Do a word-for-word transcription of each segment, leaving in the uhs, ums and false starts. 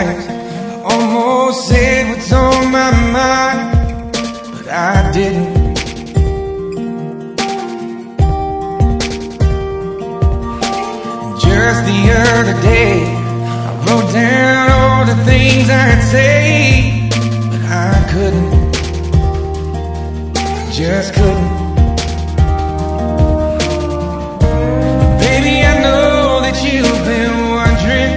times I almost said what's on my mind, but I didn't. And just the other day I wrote down all the things I'd say, but I couldn't, I just couldn't. Baby, I know that you've been wondering,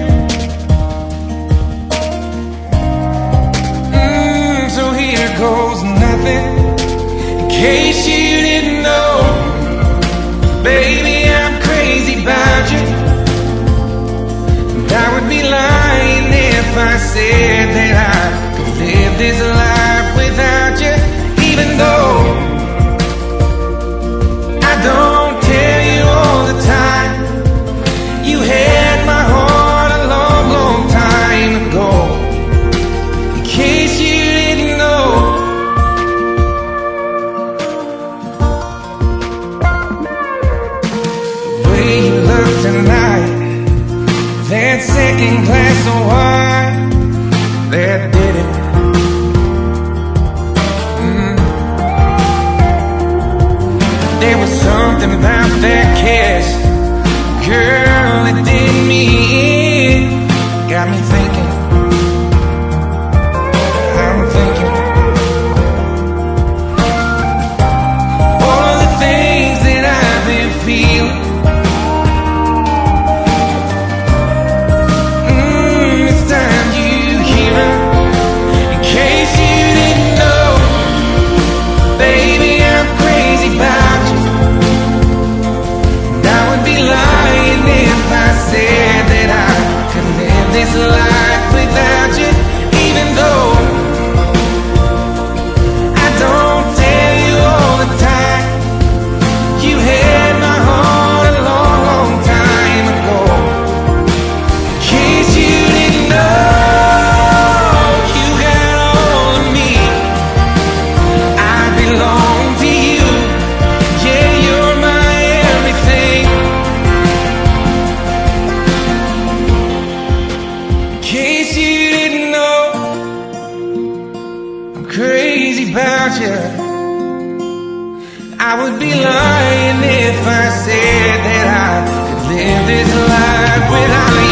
mm, so here goes nothing. In case you didn't know, baby, I'm crazy about you. And I would be lying if I said that I could live this life without you, even though I don't tell you all the time. You had my heart a long, long time ago. In case you didn't know, the way you look tonight, that second glass of wine, that did it. Mm. There was something about that kiss, girl, it did me in. Got me thinking, I'm thinking all of the things that I've been feeling. Mm, it's time you hear it. In case you didn't know, baby, I'm crazy about you. And I would be lying if I said that I could live this life without you, even though I don't tell you all the time. You had my heart a long, long time ago. In case you didn't know, you got all of me. I belong to you. Yeah, you're my everything. In case you didn't know, I'm crazy about you. I would be lying if I said that I could live this life without you.